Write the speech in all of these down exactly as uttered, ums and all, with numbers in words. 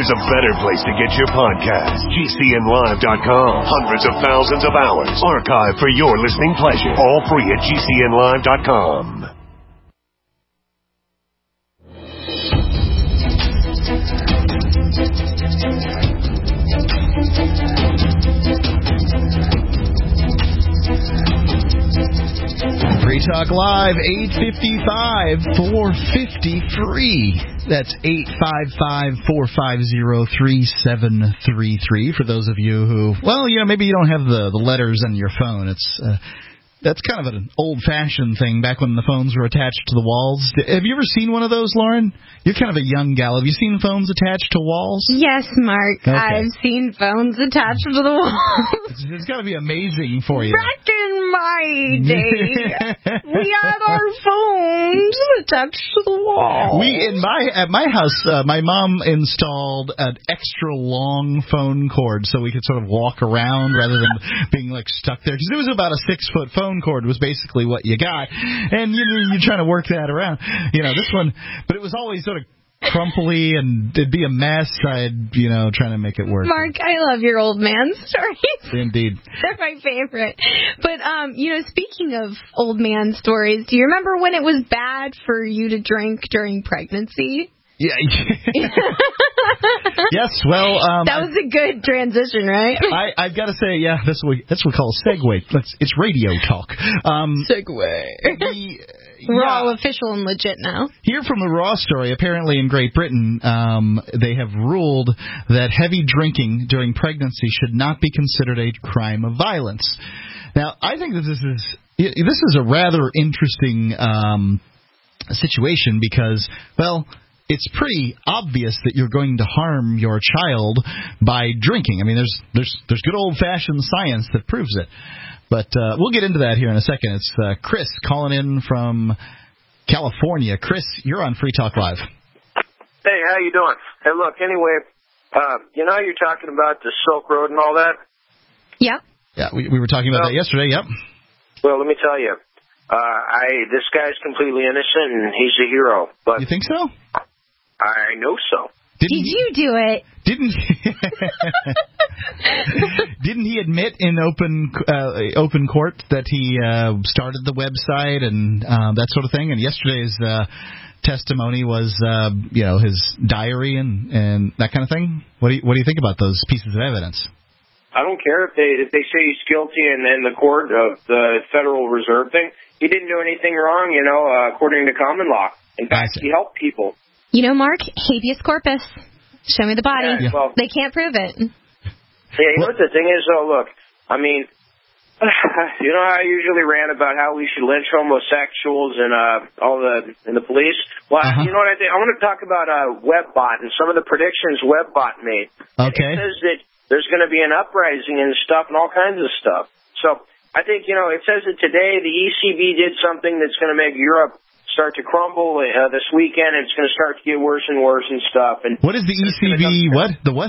there's a better place to get your podcast. G C N live dot com. Hundreds of thousands of hours archived for your listening pleasure. All free at G C N live dot com. Free Talk Live, eight five five, four five zero, free. That's eight five five, four five zero, three seven three three. For those of you who, well, you know, maybe you don't have the, the letters on your phone. It's uh, that's kind of an old-fashioned thing back when the phones were attached to the walls. Have you ever seen one of those, Lauren? You're kind of a young gal. Have you seen phones attached to walls? Yes, Mark. Okay. I've seen phones attached to the walls. It's, it's got to be amazing for you. Back in my day, we had our phones attached to the wall. We in my at my house, uh, my mom installed an extra long phone cord so we could sort of walk around rather than being like stuck there. Because it was about a six foot phone cord was basically what you got, and you you're trying to work that around. You know this one, but it was always sort of crumply and it'd be a mess. I'd, you know, trying to make it work. Mark, I love your old man stories. Indeed. They're my favorite. But, um, you know, speaking of old man stories, do you remember when it was bad for you to drink during pregnancy? Yeah. Yes, well... Um, that was a good transition, right? I, I've got to say, yeah, that's what we, that's what we call a segue. Let's, it's radio talk. Um, segue. The, We're yeah. all official and legit now. Here from the Raw story, apparently in Great Britain, um, they have ruled that heavy drinking during pregnancy should not be considered a crime of violence. Now, I think that this is this is a rather interesting um, situation because, well, it's pretty obvious that you're going to harm your child by drinking. I mean, there's there's there's good old-fashioned science that proves it. But uh, we'll get into that here in a second. It's uh, Chris calling in from California. Chris, you're on Free Talk Live. Hey, how you doing? Hey, look, anyway, uh, you know you're talking about the Silk Road and all that? Yeah. Yeah, we, we were talking about well, that yesterday, yep. Well, let me tell you, uh, I this guy's completely innocent and he's a hero. But you think so? I know so. Didn't Did you do it? Didn't Didn't he admit in open uh, open court that he uh, started the website and uh, that sort of thing? And yesterday's uh, testimony was, uh, you know, his diary and, and that kind of thing. What do you, what do you think about those pieces of evidence? I don't care if they if they say he's guilty and in the court of the Federal Reserve thing. He didn't do anything wrong, you know, uh, according to common law. In fact, he helped people. You know, Mark, habeas corpus. Show me the body. Yeah, well, they can't prove it. Yeah, you know what the thing is, though? Look, I mean, you know, I usually rant about how we should lynch homosexuals and uh, all the and the police. Well, uh-huh. You know what I think? I want to talk about uh, WebBot and some of the predictions WebBot made. Okay. It says that there's going to be an uprising and stuff and all kinds of stuff. So I think, you know, it says that today the E C B did something that's going to make Europe start to crumble uh, this weekend, and it's going to start to get worse and worse and stuff. And what is the E C B? What? The what?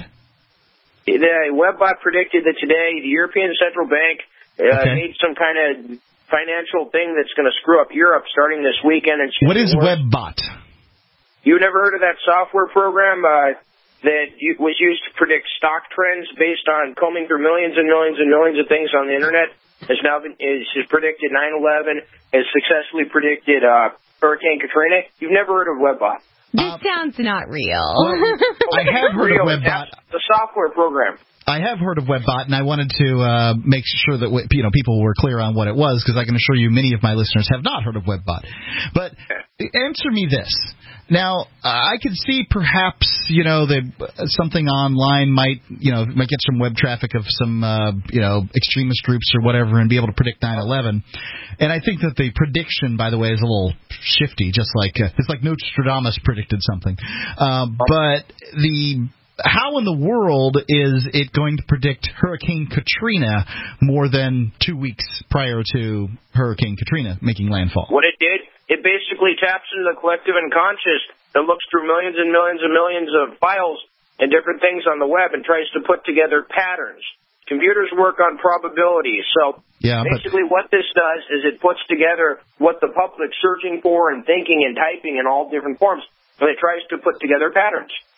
The WebBot predicted that today the European Central Bank uh, okay. made some kind of financial thing that's going to screw up Europe starting this weekend. And what is worse. WebBot? You never heard of that software program uh, that was used to predict stock trends based on combing through millions and millions and millions of things on the internet? Has now been is has predicted nine eleven, has successfully predicted uh, Hurricane Katrina. You've never heard of WebBot? This uh, sounds not real. Well, I have heard real. of WebBot. The software program. I have heard of WebBot, and I wanted to uh, make sure that you know people were clear on what it was, because I can assure you many of my listeners have not heard of WebBot. But answer me this. Now, uh, I could see perhaps, you know, that something online might, you know, might get some web traffic of some, uh, you know, extremist groups or whatever and be able to predict nine eleven. And I think that the prediction, by the way, is a little shifty, just like, uh, it's like Nostradamus predicted something. Uh, but the... How in the world is it going to predict Hurricane Katrina more than two weeks prior to Hurricane Katrina making landfall? What it did, it basically taps into the collective unconscious that looks through millions and millions and millions of files and different things on the web and tries to put together patterns. Computers work on probability, so yeah, basically but... what this does is it puts together what the public's searching for and thinking and typing in all different forms, and it tries to put together patterns.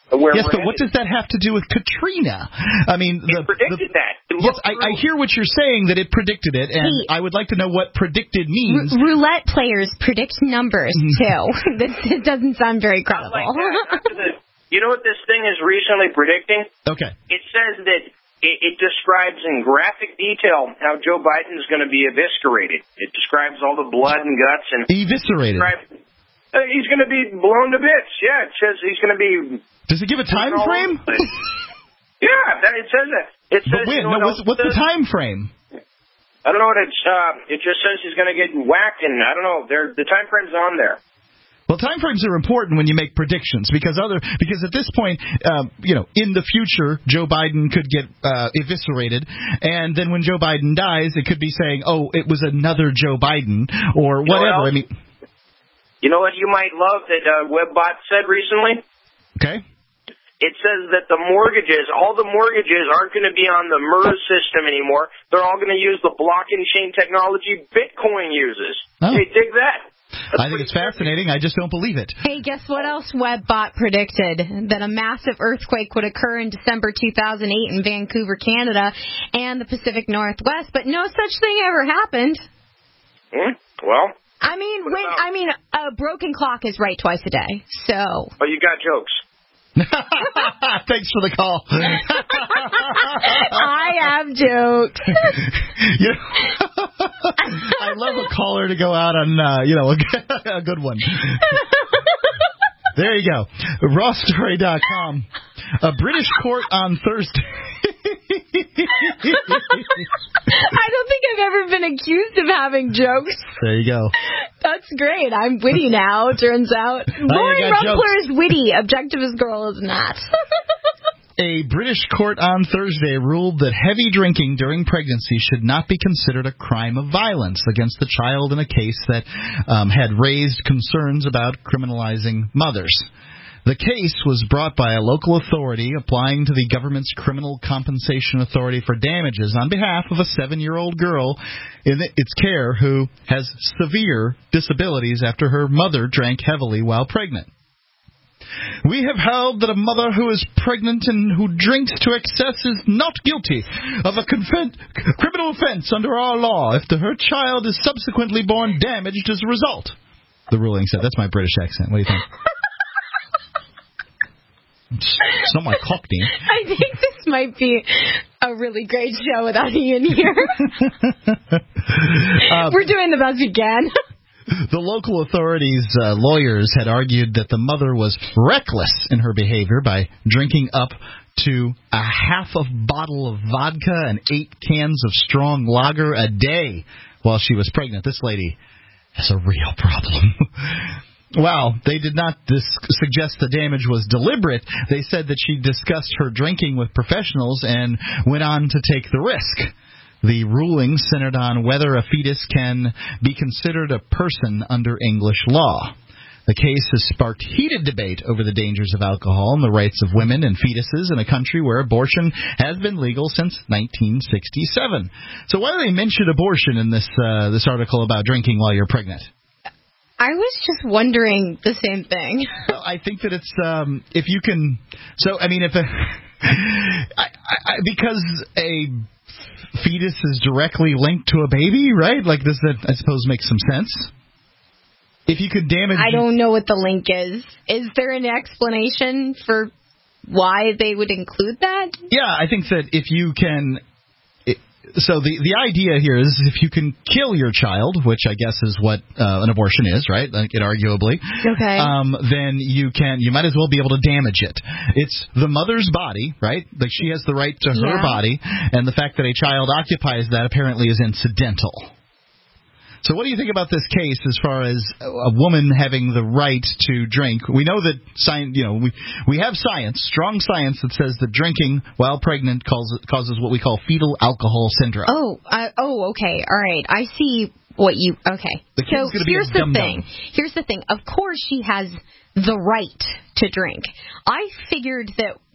Where yes, we're but what headed. does that have to do with Katrina? I mean, the, it predicted the, that. It yes, I, I hear what you're saying, that it predicted it, and Hey, I would like to know what predicted means. R- roulette players predict numbers, too. This it doesn't sound very credible. Like that. You know what this thing is recently predicting? Okay. It says that it, it describes in graphic detail how Joe Biden is going to be eviscerated. It describes all the blood and guts and eviscerated. Describes, uh, he's going to be blown to bits. Yeah, it says he's going to be. Does it give a time frame? Yeah, that, it says that. It says. But when? You know No, what what's, what's the time frame? I don't know what it's. Uh, it just says he's going to get whacked, and I don't know. There, the time frame's on there. Well, time frames are important when you make predictions because other because at this point, um, you know, in the future, Joe Biden could get uh, eviscerated, and then when Joe Biden dies, it could be saying, "Oh, it was another Joe Biden" or whatever. I mean, you know what you might love that uh, WebBot said recently? Okay. It says that the mortgages, all the mortgages aren't going to be on the MERS system anymore. They're all going to use the blockchain chain technology Bitcoin uses. Oh. Hey, dig that. That's I think it's fascinating. I just don't believe it. Hey, guess what else WebBot predicted? That a massive earthquake would occur in December two thousand eight in Vancouver, Canada, and the Pacific Northwest, but no such thing ever happened. Hmm? Well, I mean, when, I mean, a broken clock is right twice a day, so. Oh, you got jokes. Thanks for the call. I have jokes. You know, I love a caller to go out on, uh, you know, a, a good one. There you go. raw story dot com. A British court on Thursday. I don't think I've ever been accused of having jokes. There you go. That's great. I'm witty now, turns out. Lori Rumpler is witty. Objectivist girl is not. A British court on Thursday ruled that heavy drinking during pregnancy should not be considered a crime of violence against the child in a case that um, had raised concerns about criminalizing mothers. The case was brought by a local authority applying to the government's Criminal Compensation Authority for damages on behalf of a seven-year-old girl in its care who has severe disabilities after her mother drank heavily while pregnant. We have held that a mother who is pregnant and who drinks to excess is not guilty of a confen- criminal offense under our law if the, her child is subsequently born damaged as a result. The ruling said. That's my British accent. What do you think? It's not my Cockney. I think this might be a really great show without Ian here. uh, We're doing the best we can. The local authorities' uh, lawyers had argued that the mother was reckless in her behavior by drinking up to a half a bottle of vodka and eight cans of strong lager a day while she was pregnant. This lady has a real problem. Well, they did not dis- suggest the damage was deliberate. They said that she discussed her drinking with professionals and went on to take the risk. The ruling centered on whether a fetus can be considered a person under English law. The case has sparked heated debate over the dangers of alcohol and the rights of women and fetuses in a country where abortion has been legal since nineteen sixty-seven. So why do they mention abortion in this uh, this article about drinking while you're pregnant? I was just wondering the same thing. Well, I think that it's um, if you can. So I mean, if a, I, I, because a fetus is directly linked to a baby, right? Like, does that, I suppose, make some sense? If you could damage... I don't know what the link is. Is there an explanation for why they would include that? Yeah, I think that if you can... It, so the, the idea here is if you can kill your child, which I guess is what uh, an abortion is, right? Like, it arguably. Okay. Um, then you can, you might as well be able to damage it. It's the mother's body, right? Like, she has the right to her Yeah. body, and the fact that a child occupies that apparently is incidental. So what do you think about this case as far as a woman having the right to drink? We know that science, you know, we we have science, strong science that says that drinking while pregnant causes causes what we call fetal alcohol syndrome. Oh, uh, oh, okay, all right. I see what you. Okay. The kid's so gonna be here's a the dum-dum. thing. Here's the thing. Of course, she has the right to drink. I figured that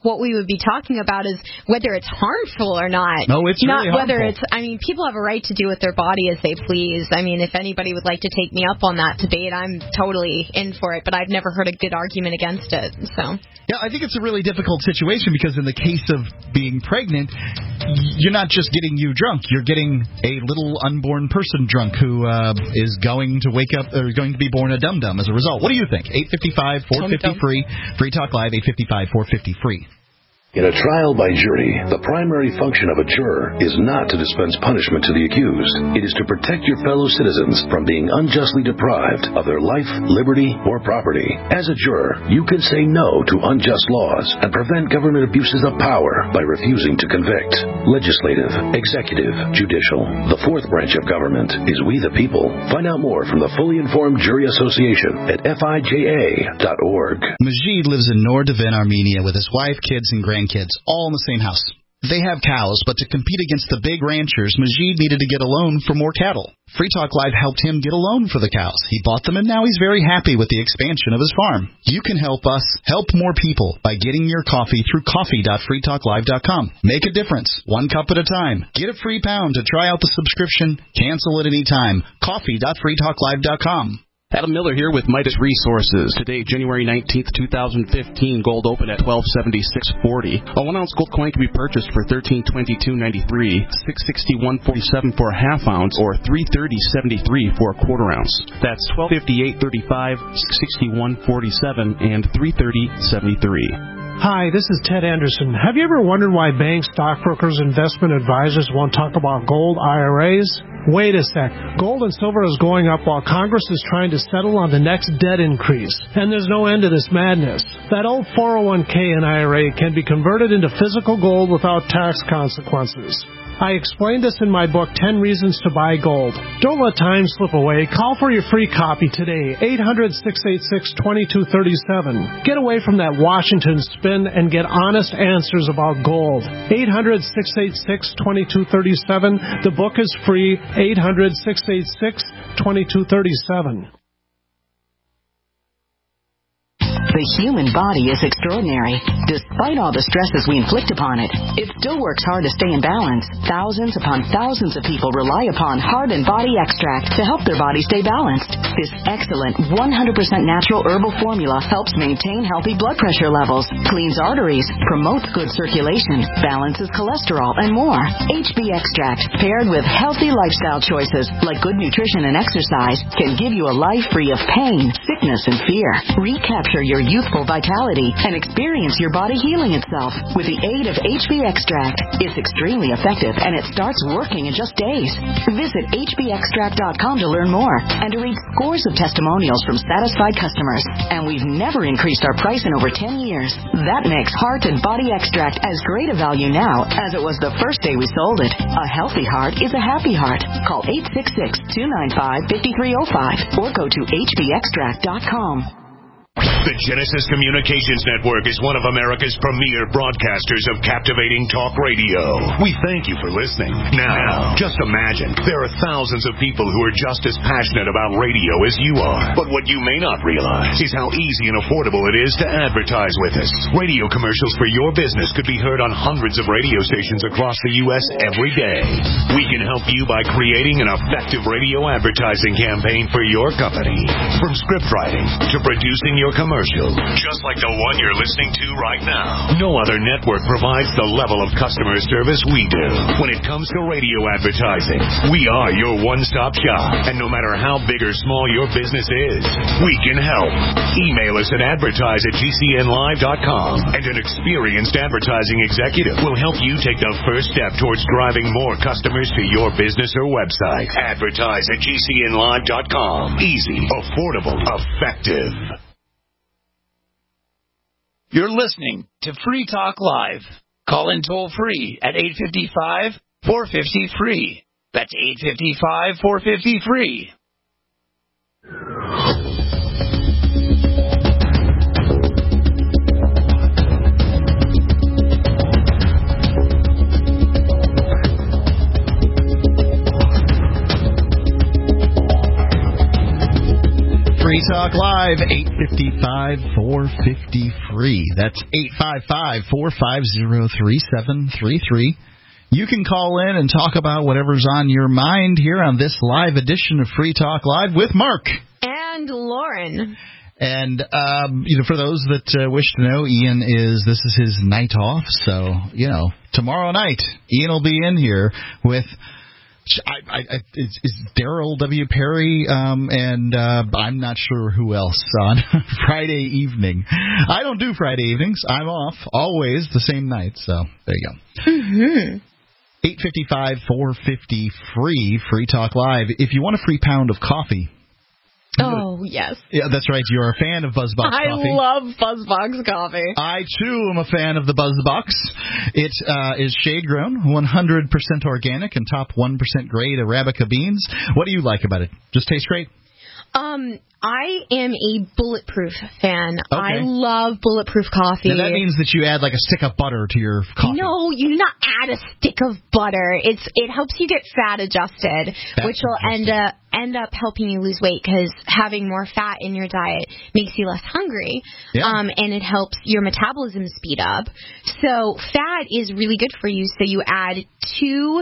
what we would be talking about is whether it's harmful or not. No, it's not really whether harmful. it's. I mean, people have a right to do with their body as they please. I mean, if anybody would like to take me up on that debate, I'm totally in for it. But I've never heard a good argument against it. So. Yeah, I think it's a really difficult situation because in the case of being pregnant, you're not just getting you drunk. You're getting a little unborn person drunk who uh, is going to wake up or going to be born a dum-dum as a result. What do you think? eight five five, four five zero, free. Free Talk Live, eight five five, four five zero, free. In a trial by jury, the primary function of a juror is not to dispense punishment to the accused. It is to protect your fellow citizens from being unjustly deprived of their life, liberty, or property. As a juror, you can say no to unjust laws and prevent government abuses of power by refusing to convict. Legislative, executive, judicial. The fourth branch of government is we the people. Find out more from the Fully Informed Jury Association at F I J A dot org. Majid lives in Nordavin, Armenia with his wife, kids, and grandkids. Kids, all in the same house. They have cows, but to compete against the big ranchers, Majid needed to get a loan for more cattle. Free Talk Live helped him get a loan for the cows. He bought them, and now he's very happy with the expansion of his farm. You can help us help more people by getting your coffee through coffee dot free talk live dot com. Make a difference, one cup at a time. Get a free pound to try out the subscription. Cancel at any time. coffee dot free talk live dot com. Adam Miller here with Midas Resources. Today, January nineteenth, twenty fifteen, gold open at twelve seventy-six forty. A one-ounce gold coin can be purchased for thirteen twenty-two ninety-three, six sixty-one forty-seven for a half ounce, or three thirty seventy-three for a quarter ounce. That's twelve fifty-eight thirty-five, six sixty-one forty-seven, and three thirty seventy-three. Hi, this is Ted Anderson. Have you ever wondered why banks, stockbrokers, investment advisors won't talk about gold I R As? Wait a sec. Gold and silver is going up while Congress is trying to settle on the next debt increase. And there's no end to this madness. That old four oh one k and I R A can be converted into physical gold without tax consequences. I explained this in my book, ten Reasons to Buy Gold. Don't let time slip away. Call for your free copy today, eight hundred, six eight six, two two three seven. Get away from that Washington spin and get honest answers about gold. eight hundred, six eight six, two two three seven. The book is free, eight hundred, six eight six, two two three seven. The human body is extraordinary. Despite all the stresses we inflict upon it, it still works hard to stay in balance. Thousands upon thousands of people rely upon Heart and Body Extract to help their body stay balanced. This excellent one hundred percent natural herbal formula helps maintain healthy blood pressure levels, cleans arteries, promotes good circulation, balances cholesterol, and more. H B Extract, paired with healthy lifestyle choices like good nutrition and exercise, can give you a life free of pain, sickness, and fear. Recapture your youthful vitality and experience your body healing itself with the aid of H B Extract. It's extremely effective and it starts working in just days. Visit H B extract dot com to learn more and to read scores of testimonials from satisfied customers. And we've never increased our price in over ten years. That makes Heart and Body Extract as great a value now as it was the first day we sold it. A healthy heart is a happy heart. Call eight six six, two nine five, five three zero five or go to H B extract dot com. The Genesis Communications Network is one of America's premier broadcasters of captivating talk radio. We thank you for listening. Now, just imagine, there are thousands of people who are just as passionate about radio as you are. But what you may not realize is how easy and affordable it is to advertise with us. Radio commercials for your business could be heard on hundreds of radio stations across the U S every day. We can help you by creating an effective radio advertising campaign for your company. From script writing to producing your commercial, just like the one you're listening to right now. No other network provides the level of customer service we do. When it comes to radio advertising, we are your one-stop shop. And no matter how big or small your business is, we can help. Email us at advertise at G C N live dot com, and an experienced advertising executive will help you take the first step towards driving more customers to your business or website. Advertise at G C N live dot com. Easy, affordable, effective. You're listening to Free Talk Live. Call in toll free at eight five five, four five zero, free. That's eight five five, four five zero, free. Free Talk Live, eight five five, four five zero, free. That's eight five five, four five zero, three seven three three. You can call in and talk about whatever's on your mind here on this live edition of Free Talk Live with Mark. And Lauren. And, um, you know, for those that uh, wish to know, Ian is, this is his night off. So, you know, tomorrow night, Ian will be in here with... I, I, it's, it's Daryl W. Perry, um, and uh, I'm not sure who else on Friday evening. I don't do Friday evenings. I'm off always the same night. So there you go. Mm-hmm. eight five five, four five zero, free, Free Talk Live. If you want a free pound of coffee. Oh, yes. Yeah, that's right. You're a fan of BuzzBox I coffee. I love BuzzBox coffee. I, too, am a fan of the BuzzBox. It uh, is shade-grown, one hundred percent organic, and top one percent grade Arabica beans. What do you like about it? Just tastes great? Um, I am a Bulletproof fan. Okay. I love Bulletproof coffee. Now that means that you add like a stick of butter to your coffee. No, you do not add a stick of butter. It's it helps you get fat adjusted, fat which will end up end up helping you lose weight because having more fat in your diet makes you less hungry. Yeah. Um, and it helps your metabolism speed up. So fat is really good for you. So you add two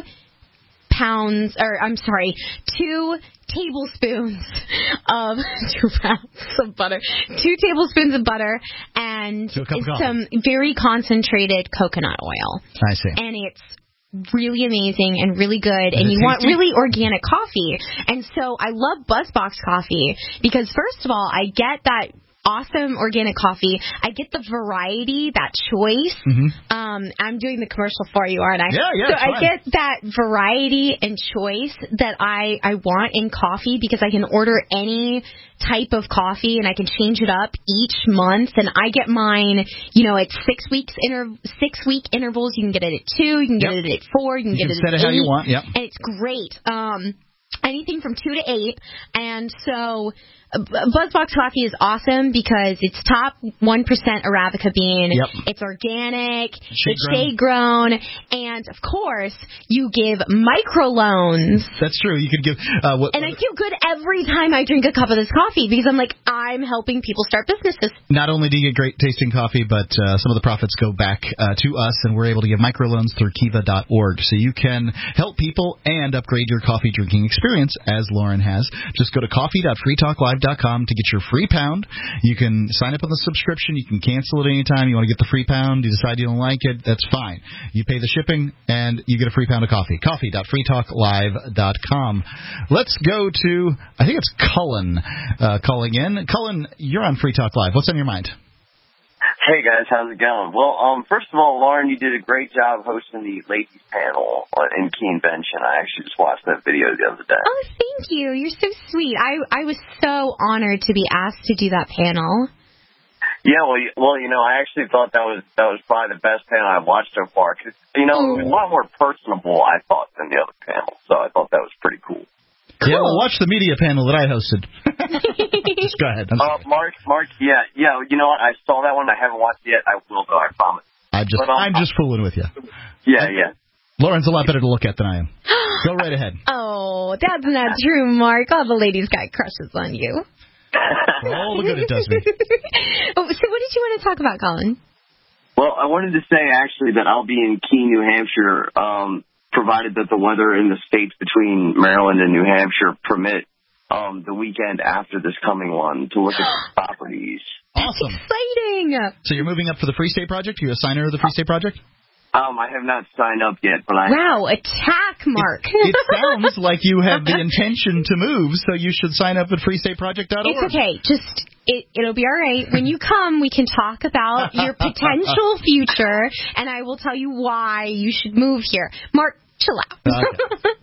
pounds, or I'm sorry, two tablespoons of two pounds of butter, two tablespoons of butter, and some very concentrated coconut oil. I see. And it's really amazing and really good, and you tasty? want really organic coffee. And so I love BuzzBox coffee because, first of all, I get that awesome organic coffee. I get the variety, that choice. Mm-hmm. Um, I'm doing the commercial for you, aren't I? Yeah, yeah. So I get that variety and choice that I, I want in coffee because I can order any type of coffee and I can change it up each month. And I get mine, you know, at six weeks inter- six week intervals. You can get it at two. You can get yep. it at four. You can you get can it set at it eight. how you want. Yep. And it's great. Um, anything from two to eight. And so BuzzBox coffee is awesome because it's top one percent Arabica bean. Yep. It's organic. Shade it's shade grown. And, of course, you give microloans. That's true. You could give... Uh, what, and I feel good every time I drink a cup of this coffee because I'm like, I'm helping people start businesses. Not only do you get great tasting coffee, but uh, some of the profits go back uh, to us, and we're able to give microloans through kiva dot org. So you can help people and upgrade your coffee drinking experience, as Lauren has. Just go to coffee dot free talk live dot com to get your free pound. You can sign up on the subscription. You can cancel it anytime. You want to get the free pound. You decide you don't like it. That's fine. You pay the shipping, and you get a free pound of coffee. coffee dot free talk live dot com. Let's go to, I think it's Cullen uh, calling in. Cullen, you're on Free Talk Live. What's on your mind? Hey, guys. How's it going? Well, um, first of all, Lauren, you did a great job hosting the ladies panel in Keen Bench, and I actually just watched that video the other day. Oh, thank you. You're so sweet. I, I was so honored to be asked to do that panel. Yeah, well, you, well, you know, I actually thought that was that was probably the best panel I've watched so far. Cause, you know, oh. it was a lot more personable, I thought, than the other panel, so I thought that was pretty cool. Cool. Yeah, well, watch the media panel that I hosted. Just go ahead. Uh, Mark, Mark, yeah, yeah. You know what? I saw that one. I haven't watched it yet. I will, though. I promise. I'm just, but, um, I'm just fooling with you. Yeah, yeah. Lauren's a lot better to look at than I am. Go right ahead. Oh, that's not true, Mark. All the ladies got crushes on you. For all the good it does me. Oh, so what did you want to talk about, Colin? Well, I wanted to say, actually, that I'll be in Keene, New Hampshire, um, provided that the weather in the states between Maryland and New Hampshire permit um, the weekend after this coming one to look at properties. Awesome. Exciting. So you're moving up for the Free State Project? You're a signer of the Free State Project? Um, I have not signed up yet, but I... Wow, attack, Mark. It, it sounds like you have the intention to move, so you should sign up at free state project dot org. It's okay. Just, it, it'll be all right. When you come, we can talk about your potential future, and I will tell you why you should move here. Mark, chill out. Okay.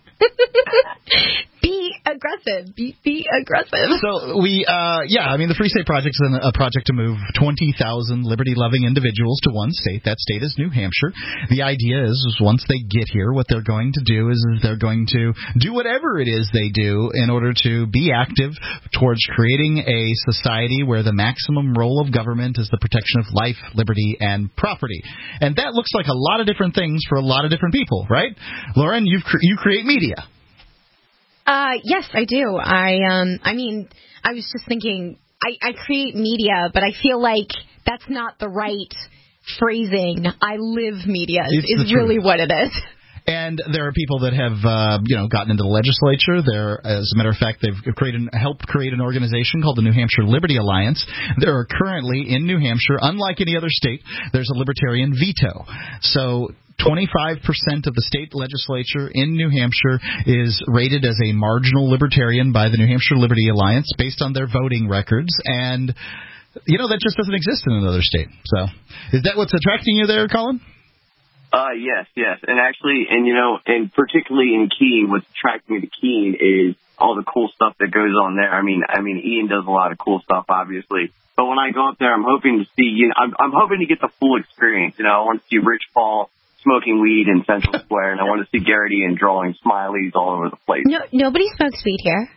Be aggressive. Be, be aggressive. So we, uh, yeah, I mean, the Free State Project is a project to move twenty thousand liberty-loving individuals to one state. That state is New Hampshire. The idea is, is once they get here, what they're going to do is, is they're going to do whatever it is they do in order to be active towards creating a society where the maximum role of government is the protection of life, liberty, and property. And that looks like a lot of different things for a lot of different people, right? Lauren, you've cre- you create media. Uh, yes, I do. I, um, I mean, I was just thinking I, I create media, but I feel like that's not the right phrasing. I live media is, is really what it is. And there are people that have, uh, you know, gotten into the legislature. There, as a matter of fact, they've created, helped create an organization called the New Hampshire Liberty Alliance. There are currently in New Hampshire, unlike any other state, there's a libertarian veto. So twenty-five percent of the state legislature in New Hampshire is rated as a marginal libertarian by the New Hampshire Liberty Alliance based on their voting records. And, you know, that just doesn't exist in another state. So is that what's attracting you there, Colin? Uh, yes, yes. And actually, and you know, and particularly in Keene, what's attracting me to Keene is all the cool stuff that goes on there. I mean, I mean, Ian does a lot of cool stuff, obviously. But when I go up there, I'm hoping to see, you know, I'm, I'm hoping to get the full experience. You know, I want to see Rich Paul smoking weed in Central Square, and I want to see Garrett Ian drawing smileys all over the place. No, nobody smokes weed here.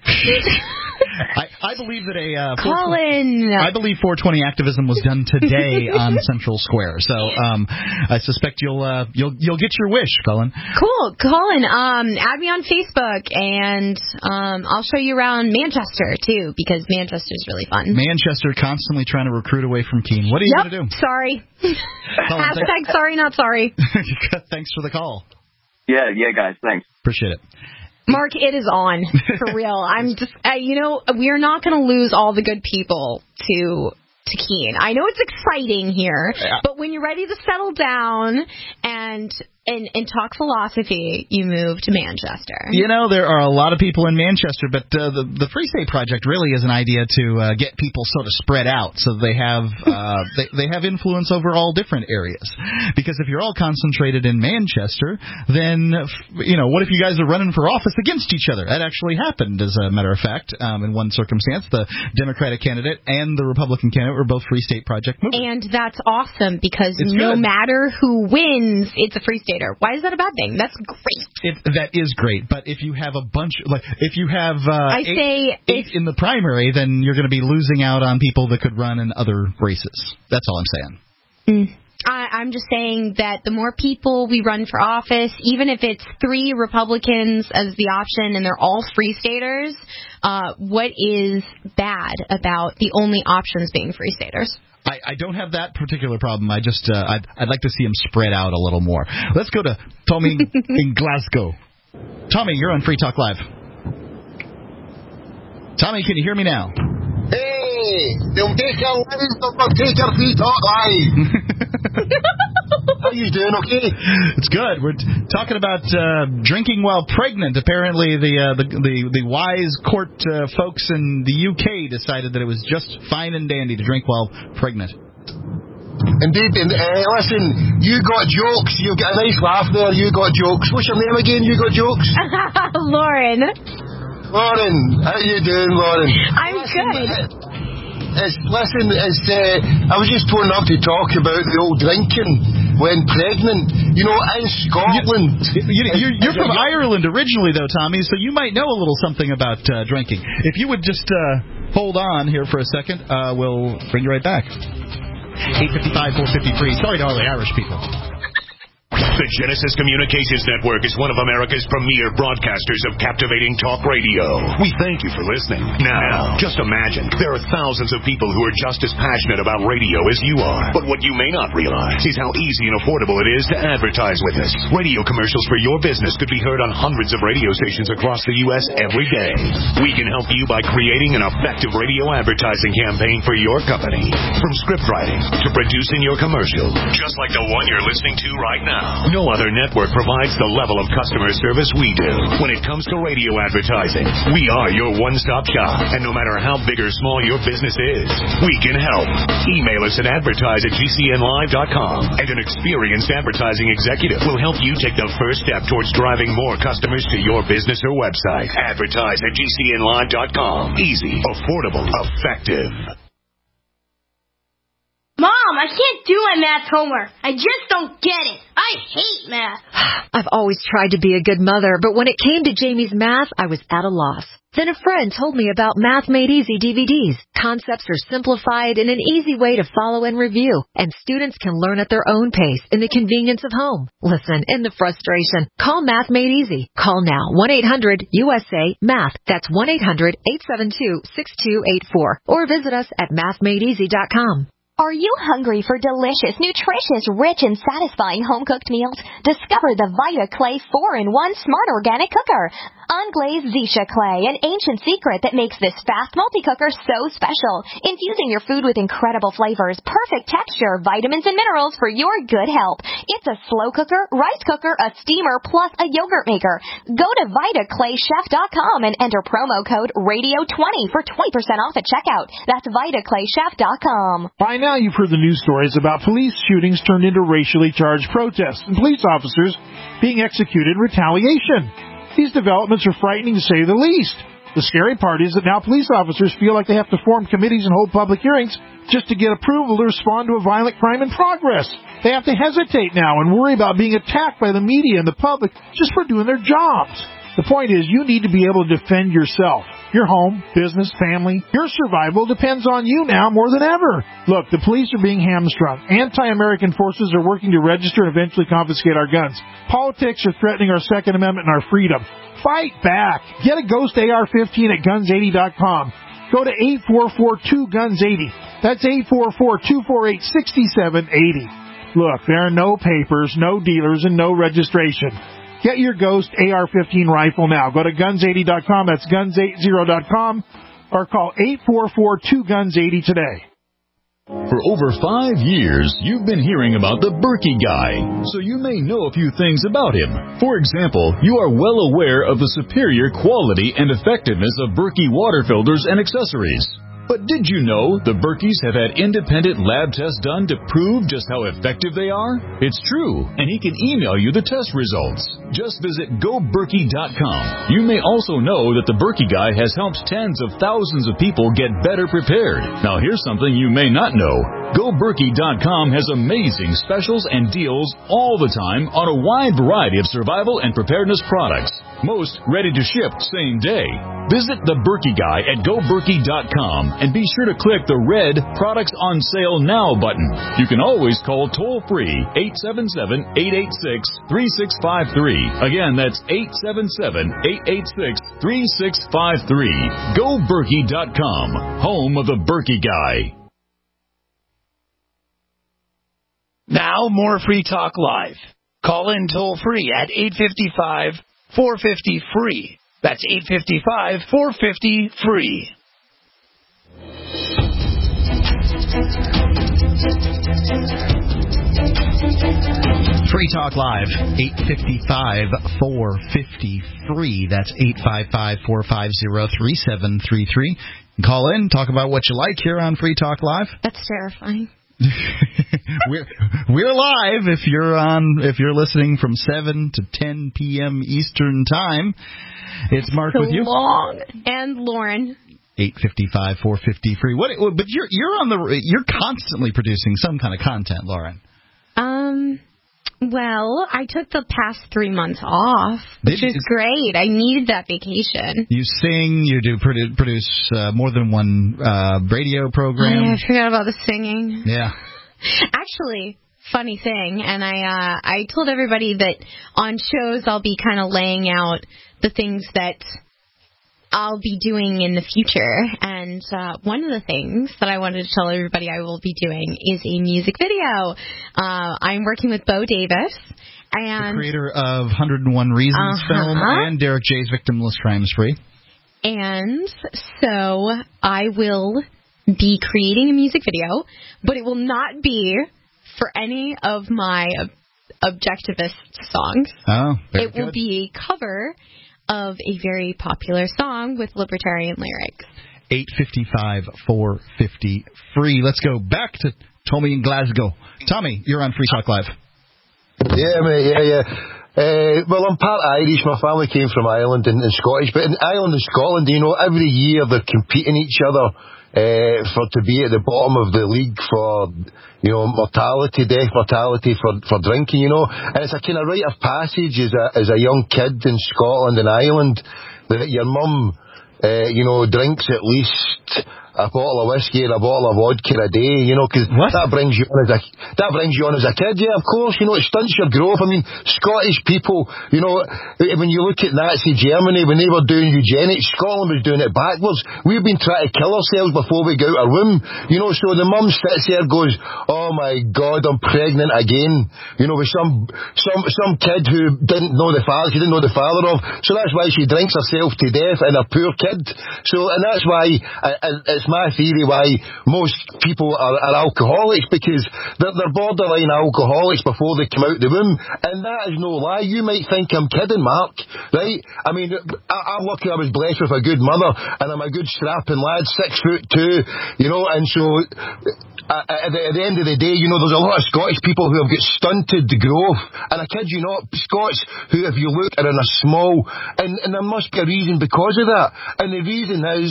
I, I believe that a uh, Colin. I believe four twenty activism was done today on Central Square, so um, I suspect you'll uh, you'll you'll get your wish, Colin. Cool, Colin. Um, add me on Facebook, and um, I'll show you around Manchester too, because Manchester is really fun. Manchester constantly trying to recruit away from Keene. What are you yep, going to do? Sorry. Colin, Hashtag sorry, not sorry. Thanks for the call. Yeah, yeah, guys. Thanks. Appreciate it. Mark, it is on, for real. I'm just, uh, you know, we are not going to lose all the good people to to Keene. I know it's exciting here, yeah. but when you're ready to settle down and and and talk philosophy, you move to Manchester. You know, there are a lot of people in Manchester, but uh, the the Free State Project really is an idea to uh, get people sort of spread out so they have uh, they they have influence over all different areas. Because if you're all concentrated in Manchester, then you know, what if you guys are running for office against each other? That actually happened, as a matter of fact, um, in one circumstance. The Democratic candidate and the Republican candidate were both Free State Project movers. And that's awesome because it's no good. matter who wins, it's a Free Stater. Why is that a bad thing? That's great. It, that is great, but if you have a bunch, like if you have uh, I eight, say eight in the primary, then you're going to be losing out on people that could run in other races. That's all I'm saying. Mm. I, I'm just saying that the more people we run for office, even if it's three Republicans as the option and they're all Free Staters, uh, what is bad about the only options being Free Staters? I, I don't have that particular problem. I just uh, I'd, I'd like to see them spread out a little more. Let's go to Tommy in Glasgow. Tommy, you're on Free Talk Live. Tommy, can you hear me now? Hey, they'll take a living for Taker Free Talk Live. How you doing? Okay. It's good. We're t- talking about uh, drinking while pregnant. Apparently, the uh, the, the the wise court uh, folks in the U K decided that it was just fine and dandy to drink while pregnant. Indeed. And uh, listen, you got jokes. You got a nice laugh there. You got jokes. What's your name again? You got jokes. Lauren. Lauren, how you doing, Lauren? I'm listen, good. It's, listen, it's, uh, I was just phoning up to talk about the old drinking when pregnant. You know, in Scotland... You, you, you're you're from Ireland originally, though, Tommy, so you might know a little something about uh, drinking. If you would just uh, hold on here for a second, uh, we'll bring you right back. eight five five, four five three. Sorry to all the Irish people. The Genesis Communications Network is one of America's premier broadcasters of captivating talk radio. We thank you for listening. Now, just imagine, there are thousands of people who are just as passionate about radio as you are. But what you may not realize is how easy and affordable it is to advertise with us. Radio commercials for your business could be heard on hundreds of radio stations across the U S every day. We can help you by creating an effective radio advertising campaign for your company. From script writing to producing your commercial, just like the one you're listening to right now. No other network provides the level of customer service we do. When it comes to radio advertising, we are your one-stop shop. And no matter how big or small your business is, we can help. Email us at advertise at g c n live dot com, and an experienced advertising executive will help you take the first step towards driving more customers to your business or website. Advertise at g c n live dot com. Easy, affordable, effective. Mom, I can't do my math homework. I just don't get it. I hate math. I've always tried to be a good mother, but when it came to Jamie's math, I was at a loss. Then a friend told me about Math Made Easy D V Ds. Concepts are simplified in an easy way to follow and review, and students can learn at their own pace in the convenience of home. Listen, in the frustration, call Math Made Easy. Call now, one eight hundred U S A MATH. That's one eight hundred eight seven two six two eight four. Or visit us at math made easy dot com. Are you hungry for delicious, nutritious, rich, and satisfying home-cooked meals? Discover the Vita Clay four in one Smart Organic Cooker. Unglazed Zisha Clay, an ancient secret that makes this fast multi-cooker so special. Infusing your food with incredible flavors, perfect texture, vitamins, and minerals for your good health. It's a slow cooker, rice cooker, a steamer, plus a yogurt maker. Go to vita clay chef dot com and enter promo code radio twenty for twenty percent off at checkout. That's vita clay chef dot com. By now you've heard the news stories about police shootings turned into racially charged protests and police officers being executed in retaliation. These developments are frightening to say the least. The scary part is that now police officers feel like they have to form committees and hold public hearings just to get approval to respond to a violent crime in progress. They have to hesitate now and worry about being attacked by the media and the public just for doing their jobs. The point is, you need to be able to defend yourself. Your home, business, family, your survival depends on you now more than ever. Look, the police are being hamstrung. Anti-American forces are working to register and eventually confiscate our guns. Politics are threatening our Second Amendment and our freedom. Fight back. Get a Ghost A R fifteen at guns eighty dot com. Go to eight four four two guns eighty. That's eight four four two four eight six seven eight zero. Look, there are no papers, no dealers, and no registration. Get your Ghost A R fifteen rifle now. Go to guns eighty dot com. That's guns eighty dot com. Or call eight four four two guns eighty today. For over five years, you've been hearing about the Berkey Guy, so you may know a few things about him. For example, you are well aware of the superior quality and effectiveness of Berkey water filters and accessories. But did you know the Berkeys have had independent lab tests done to prove just how effective they are? It's true, and he can email you the test results. Just visit go berkey dot com. You may also know that the Berkey Guy has helped tens of thousands of people get better prepared. Now here's something you may not know. go berkey dot com has amazing specials and deals all the time on a wide variety of survival and preparedness products. Most ready to ship same day. Visit the Berkey Guy at go berkey dot com and be sure to click the red Products on Sale Now button. You can always call toll-free eight seven seven, eight eight six, three six five three. Again, that's eight seven seven, eight eight six, three six five three. go berkey dot com, home of the Berkey Guy. Now, more Free Talk Live. Call in toll-free at eight five five, four five zero, free. That's eight five five, four five zero, free. Free Talk Live, eight five five, four five zero, free. That's eight five five, four five zero, three seven three three. Call in, talk about what you like here on Free Talk Live. That's terrifying. we're we're live if you're on if you're listening from seven to ten p.m. Eastern time. It's Mark so with you. Long. And Lauren. eight five five, four five zero, free. What but you're you're on the you're constantly producing some kind of content, Lauren. Um well, I took the past three months off, which Did, is great. I needed that vacation. You sing, you do produ- produce uh, more than one uh, radio program. Oh, yeah, I forgot about the singing. Yeah. Actually, funny thing, and I uh, I told everybody that on shows I'll be kind of laying out the things that I'll be doing in the future. And uh, one of the things that I wanted to tell everybody I will be doing is a music video. Uh, I'm working with Bo Davis. And the creator of one hundred one Reasons uh-huh. film and Derek J's Victimless Crime Spree. And so I will be creating a music video, but it will not be for any of my ob- objectivist songs. Oh, very It will good. be a cover of a very popular song with libertarian lyrics. eight five five, four five zero, free. Let's go back to Tommy in Glasgow. Tommy, you're on Free Talk Live. Yeah, mate, yeah, yeah. Uh, well, I'm part Irish. My family came from Ireland and, and Scottish. But in Ireland and Scotland, you know, every year they're competing each other uh, for to be at the bottom of the league for, you know, mortality, death mortality for, for drinking, you know. And it's a kind of rite of passage as a, as a young kid in Scotland and Ireland that your mum uh, you know, drinks at least a bottle of whiskey and a bottle of vodka a day, you know, because that brings you on as a that brings you on as a kid. Yeah, of course, you know, it stunts your growth. I mean, Scottish people, you know, when you look at Nazi Germany, when they were doing eugenics, Scotland was doing it backwards. We've been trying to kill ourselves before we go out our womb, you know. So the mum sits there and goes, "Oh my God, I'm pregnant again," you know, with some some some kid who didn't know the father, she didn't know the father of. So that's why she drinks herself to death and a poor kid. So, and that's why uh, it's my theory why most people are, are alcoholics, because they're, they're borderline alcoholics before they come out the womb. And that is no lie. You might think I'm kidding, Mark, right? I mean, I, I'm lucky I was blessed with a good mother, and I'm a good strapping lad, six foot two, you know, and so uh, at, the, at the end of the day, you know, there's a lot of Scottish people who have got stunted growth, and I kid you not, Scots who, if you look, are in a small, and, and there must be a reason because of that. And the reason is,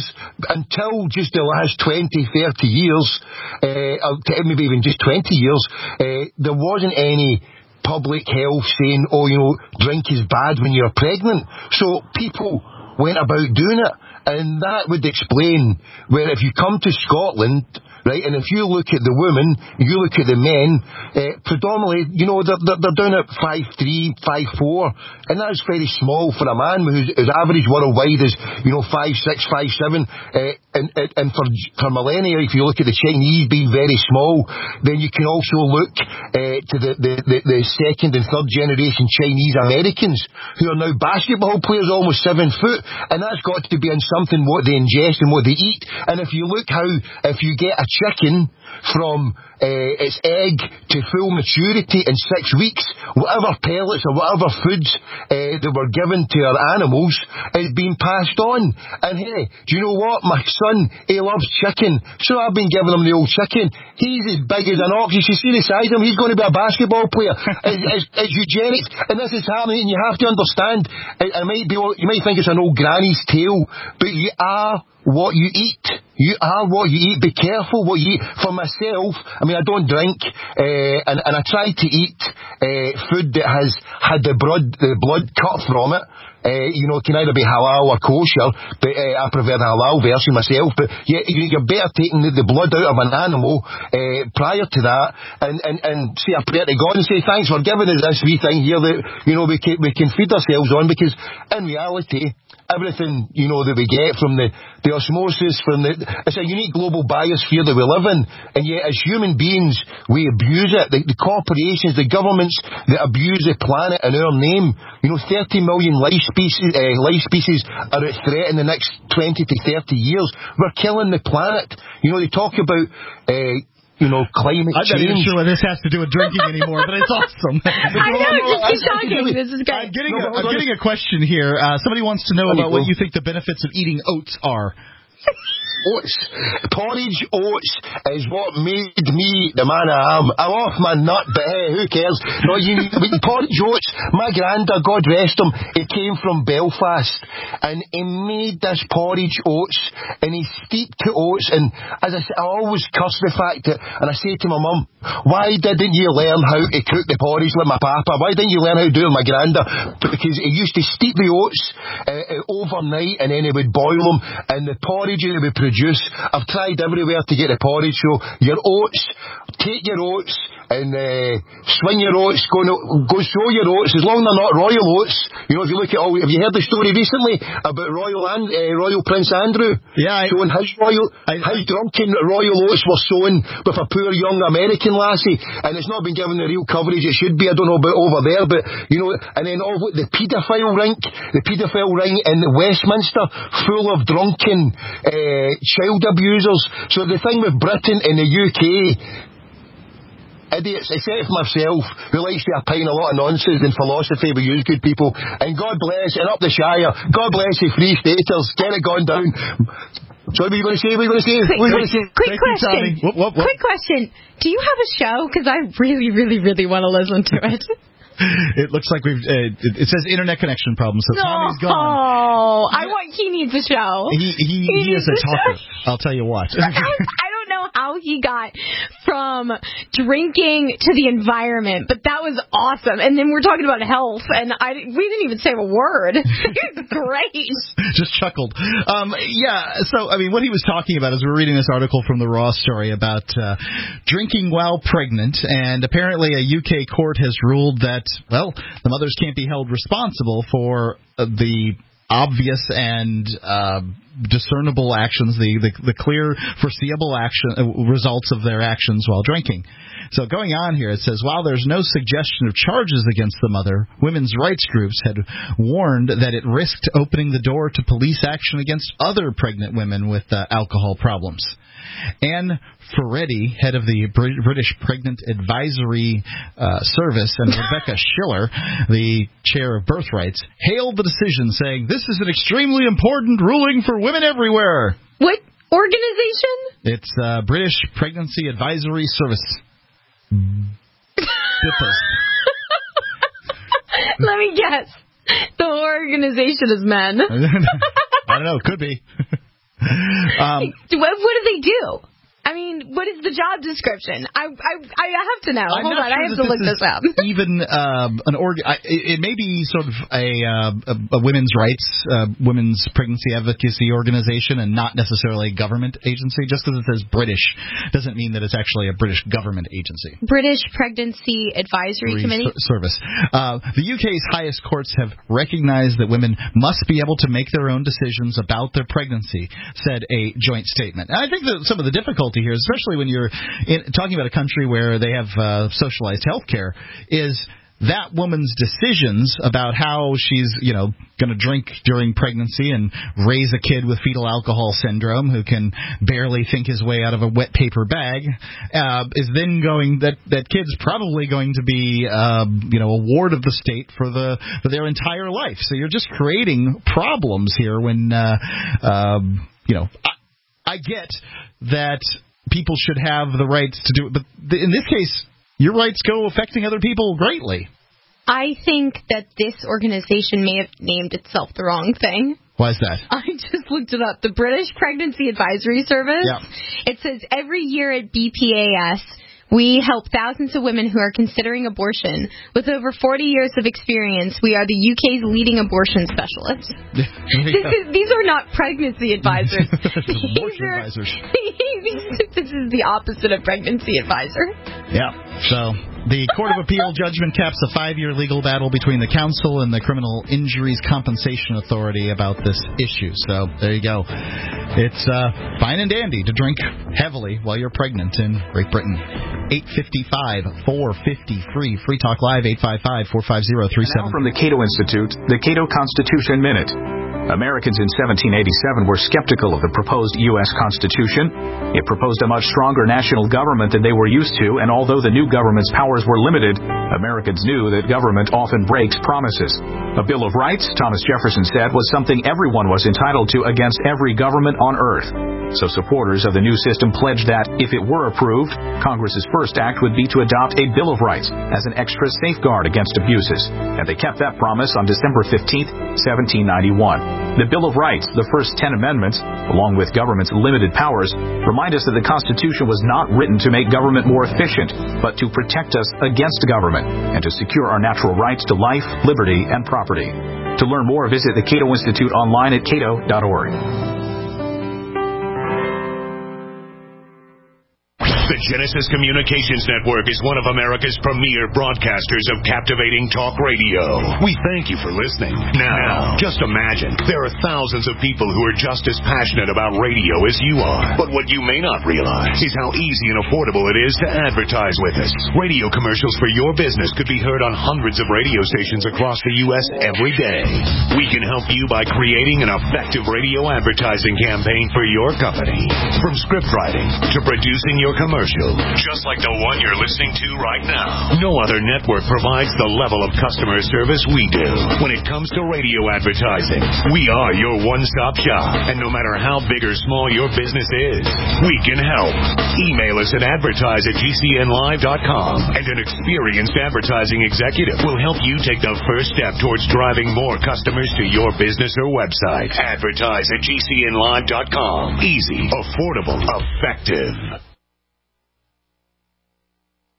until just the last twenty, thirty years, uh, or maybe even just twenty years, uh, there wasn't any public health saying, oh, you know, drink is bad when you're pregnant. So people went about doing it. And that would explain where if you come to Scotland, right, and if you look at the women, you look at the men, uh, predominantly, you know, they're, they're, they're down at five three, five four, and that's very small for a man whose, whose average worldwide is, you know, five six, five seven, uh, and, and, and for, for millennia, if you look at the Chinese being very small, then you can also look uh, to the, the, the, the second and third generation Chinese Americans who are now basketball players, almost seven foot, and that's got to be in something what they ingest and what they eat. And if you look how, if you get a chicken from uh, its egg to full maturity in six weeks, whatever pellets or whatever foods uh, that were given to our animals is being passed on. And hey, do you know what? My son, he loves chicken, so I've been giving him the old chicken. He's as big as an ox. You should see the size of him. He's going to be a basketball player. it's, it's, it's eugenics, and this is happening, and you have to understand, it, it might be, you might think it's an old granny's tale, but you are what you eat. You are what you eat. Be careful what you eat. For myself, I mean, I don't drink, uh, and, and I try to eat uh, food that has had the blood, the blood cut from it. Uh, you know, it can either be halal or kosher, but uh, I prefer the halal version myself. But yeah, you're better taking the, the blood out of an animal uh, prior to that, and, and, and say a prayer to God and say, thanks for giving us this wee thing here that, you know, we can, we can feed ourselves on, because in reality, everything, you know, that we get from the, the osmosis, from the, it's a unique global biosphere that we live in, and yet as human beings, we abuse it. The, the corporations, the governments that abuse the planet in our name, you know, thirty million life species, uh, life species are at threat in the next twenty to thirty years. We're killing the planet. You know, they talk about, uh, you know, climate I'm change. I'm not even sure what this has to do with drinking anymore, but it's awesome. I know, just keep talking. This is great. I'm getting, a, I'm getting a question here. Uh, somebody wants to know about what you think the benefits of eating oats are. Oats. Porridge oats is what made me the man I am. I'm off my nut, but hey, who cares? No, you, porridge oats, my granda, God rest him, he came from Belfast, and he made this porridge oats, and he steeped the oats, and as I say, I always curse the fact that, and I say to my mum, why didn't you learn how to cook the porridge like my papa? Why didn't you learn how to do it with my granda? Because he used to steep the oats uh, overnight, and then he would boil them, and the porridge that he would produce, I've tried everywhere to get the porridge. So your oats, take your oats and uh, swing your oats, go, no, go sow your oats, as long as they're not royal oats. You know, if you look at all, have you heard the story recently about Royal and, uh, Royal Prince Andrew? Yeah. I, showing his royal, I, his drunken royal oats were sown with a poor young American lassie, and it's not been given the real coverage it should be. I don't know about over there, but you know, and then all the paedophile ring, the paedophile ring in Westminster, full of drunken uh, child abusers. So the thing with Britain and the U K, idiots, except for myself, who likes to opine a lot of nonsense and philosophy, we use good people, and God bless, and up the Shire, God bless the Free Staters, get it gone down. So what are you going to say? What are you going to say? Quick, what are you quick, going to say? quick question. Whoop, whoop, whoop. Quick question. Do you have a show? Because I really, really, really want to listen to it. It looks like we've. Uh, it, it says internet connection problem, so no. Tommy's gone. Oh, I want. He needs a show. He he, he, he is a talker. Show. I'll tell you what. I, I don't know how he got from drinking to the environment, but that was awesome. And then we're talking about health, and I we didn't even say a word. It's great. Just chuckled. Um, yeah, so, I mean, what he was talking about is we're reading this article from the Raw story about uh, drinking while pregnant, and apparently a U K court has ruled that, well, the mothers can't be held responsible for uh, the obvious and uh, discernible actions, the, the the clear, foreseeable action uh, results of their actions while drinking. So going on here, it says, while there's no suggestion of charges against the mother, women's rights groups had warned that it risked opening the door to police action against other pregnant women with uh, alcohol problems. Anne Ferretti, head of the British Pregnant Advisory uh, Service, and Rebecca Schiller, the chair of Birthrights, hailed the decision, saying, "This is an extremely important ruling for women everywhere." What organization? It's uh, British Pregnancy Advisory Service. Let me guess. The organization is men. I don't know. Could be. um, what, what do they do? I mean, what is the job description? I I, I have to know. I'm Hold not on, sure I have that to look this this up. Even uh, an org, I, it may be sort of a, uh, a, a women's rights, uh, women's pregnancy advocacy organization, and not necessarily a government agency. Just because it says British doesn't mean that it's actually a British government agency. British Pregnancy Advisory Committee Service. Uh, the U K's highest courts have recognized that women must be able to make their own decisions about their pregnancy, said a joint statement. And I think that some of the difficulty here, especially when you're in, talking about a country where they have uh, socialized health care, is that woman's decisions about how she's, you know, going to drink during pregnancy and raise a kid with fetal alcohol syndrome who can barely think his way out of a wet paper bag, uh, is then going, that, that kid's probably going to be, uh, you know, a ward of the state for the for their entire life. So you're just creating problems here when, uh, uh, you know, I, I get that people should have the rights to do it, but in this case, your rights go affecting other people greatly. I think that this organization may have named itself the wrong thing. Why is that? I just looked it up. The British Pregnancy Advisory Service. Yeah. It says every year at B P A S, we help thousands of women who are considering abortion. With over forty years of experience, we are the U K's leading abortion specialists. This is, these are not pregnancy advisors. Abortion are, advisors. This is the opposite of pregnancy advisor. Yeah. So the Court of Appeal judgment caps a five-year legal battle between the council and the Criminal Injuries Compensation Authority about this issue. So there you go. It's uh, fine and dandy to drink heavily while you're pregnant in Great Britain. eight five five, four five zero, free. Free Talk Live, eight five five, four five zero, three seven. Now from the Cato Institute, the Cato Constitution Minute. Americans in seventeen eighty-seven were skeptical of the proposed U S Constitution. It proposed a much stronger national government than they were used to, and although the new government's powers were limited, Americans knew that government often breaks promises. A Bill of Rights, Thomas Jefferson said, was something everyone was entitled to against every government on earth. So supporters of the new system pledged that, if it were approved, Congress's first act would be to adopt a Bill of Rights as an extra safeguard against abuses. And they kept that promise on December fifteenth, seventeen ninety-one. The Bill of Rights, the first ten amendments, along with government's limited powers, remind us that the Constitution was not written to make government more efficient, but to protect us against government and to secure our natural rights to life, liberty, and property. To learn more, visit the Cato Institute online at cato dot org. The Genesis Communications Network is one of America's premier broadcasters of captivating talk radio. We thank you for listening. Now, just imagine, there are thousands of people who are just as passionate about radio as you are. But what you may not realize is how easy and affordable it is to advertise with us. Radio commercials for your business could be heard on hundreds of radio stations across the U S every day. We can help you by creating an effective radio advertising campaign for your company. From script writing to producing your commercial, just like the one you're listening to right now. No other network provides the level of customer service we do. When it comes to radio advertising, we are your one-stop shop. And no matter how big or small your business is, we can help. Email us at advertise at g c n live dot com, and an experienced advertising executive will help you take the first step towards driving more customers to your business or website. Advertise at g c n live dot com. Easy, affordable, effective.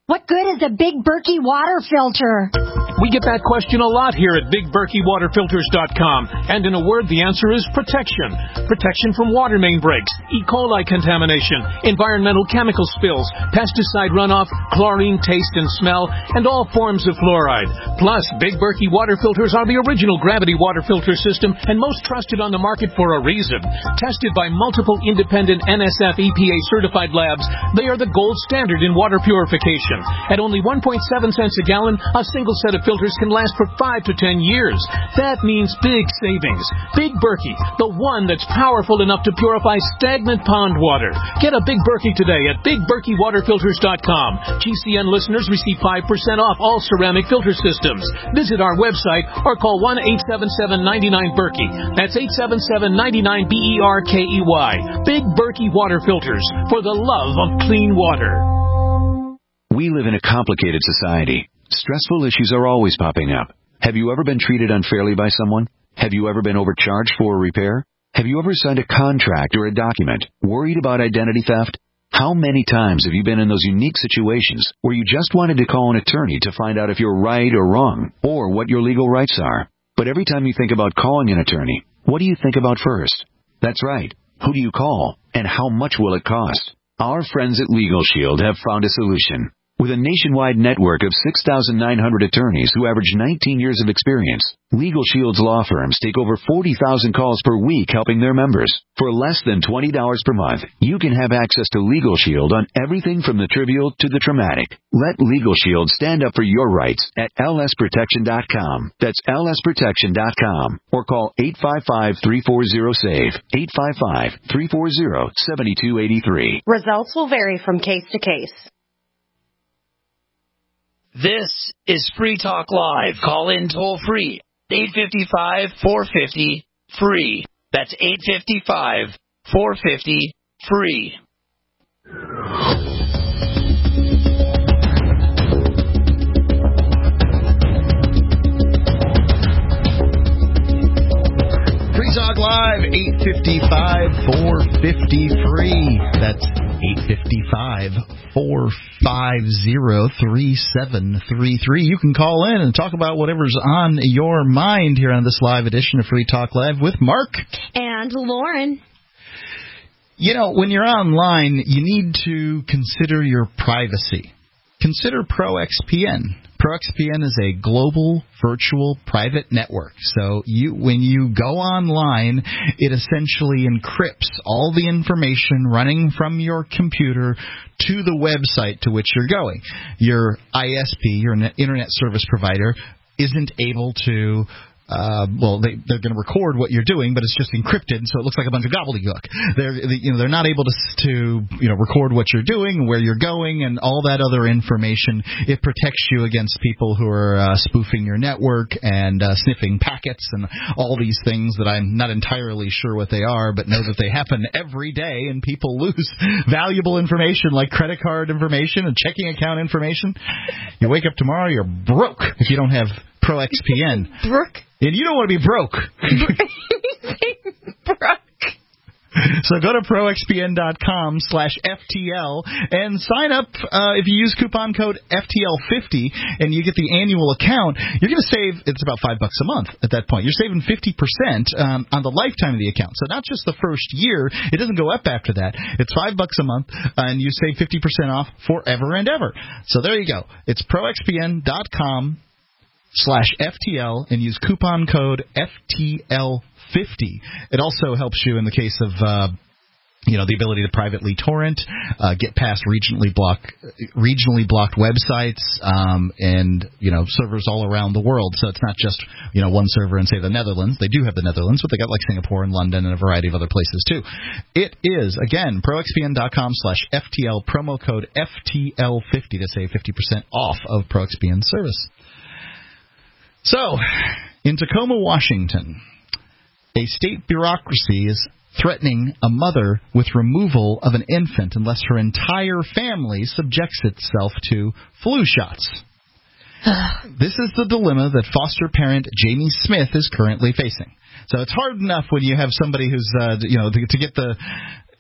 What good is a Big Berkey water filter? We get that question a lot here at Big Berkey Water Filters dot com. And in a word, the answer is protection. Protection from water main breaks, E. coli contamination, environmental chemical spills, pesticide runoff, chlorine taste and smell, and all forms of fluoride. Plus, Big Berkey water filters are the original gravity water filter system and most trusted on the market for a reason. Tested by multiple independent N S F E P A certified labs, they are the gold standard in water purification. At only one point seven cents a gallon, a single set of filters can last for five to ten years. That means big savings. Big Berkey, the one that's powerful enough to purify stagnant pond water. Get a Big Berkey today at Big Berkey Water Filters dot com. G C N listeners receive five percent off all ceramic filter systems. Visit our website or call one eight seven seven, nine nine, Berkey. That's eight seven seven, nine nine, B E R K E Y. Big Berkey Water Filters, for the love of clean water. We live in a complicated society. Stressful issues are always popping up. Have you ever been treated unfairly by someone? Have you ever been overcharged for a repair? Have you ever signed a contract or a document worried about identity theft? How many times have you been in those unique situations where you just wanted to call an attorney to find out if you're right or wrong, or what your legal rights are? But every time you think about calling an attorney, what do you think about first? That's right. Who do you call, and how much will it cost? Our friends at Legal Shield have found a solution. With a nationwide network of six thousand nine hundred attorneys who average nineteen years of experience, Legal Shield's law firms take over forty thousand calls per week helping their members. For less than twenty dollars per month, you can have access to Legal Shield on everything from the trivial to the traumatic. Let Legal Shield stand up for your rights at L S protection dot com. That's L S protection dot com. Or call eight five five, three four zero, S A V E, eight five five, three four zero, seven two eight three. Results will vary from case to case. This is Free Talk Live. Call in toll free. eight five five, four five zero, free. That's eight five five, four five zero, free. Free Talk Live, eight five five, four five zero, free. That's eight five five, four five zero, three seven three three. You can call in and talk about whatever's on your mind here on this live edition of Free Talk Live with Mark and Lauren. You know, when you're online, you need to consider your privacy. Consider ProXPN. ProXPN is a global virtual private network. So you, when you go online, it essentially encrypts all the information running from your computer to the website to which you're going. Your I S P, your internet service provider, isn't able to Uh, well, they, they're going to record what you're doing, but it's just encrypted, so it looks like a bunch of gobbledygook. They're, they, you know, they're not able to, to, you know, record what you're doing, where you're going, and all that other information. It protects you against people who are uh, spoofing your network and uh, sniffing packets and all these things that I'm not entirely sure what they are, but know that they happen every day, and people lose valuable information like credit card information and checking account information. You wake up tomorrow, you're broke if you don't have ProXPN. Brooke. And you don't want to be broke. Broke. So go to ProXPN.com slash FTL and sign up. Uh, if you use coupon code F T L fifty and you get the annual account, you're going to save, it's about five bucks a month at that point. You're saving fifty percent um, on the lifetime of the account. So not just the first year. It doesn't go up after that. It's five bucks a month, and you save fifty percent off forever and ever. So there you go. It's ProXPN.com slash F T L and use coupon code F T L fifty. It also helps you in the case of, uh, you know, the ability to privately torrent, uh, get past regionally block, regionally blocked websites, um, and, you know, servers all around the world. So it's not just, you know, one server in, say, the Netherlands. They do have the Netherlands, but they got like Singapore and London and a variety of other places too. It is, again, ProXPN.com slash FTL, promo code F T L fifty to save fifty percent off of ProXPN service. So, in Tacoma, Washington, a state bureaucracy is threatening a mother with removal of an infant unless her entire family subjects itself to flu shots. This is the dilemma that foster parent Jamie Smith is currently facing. So it's hard enough when you have somebody who's, uh, you know, to, to get the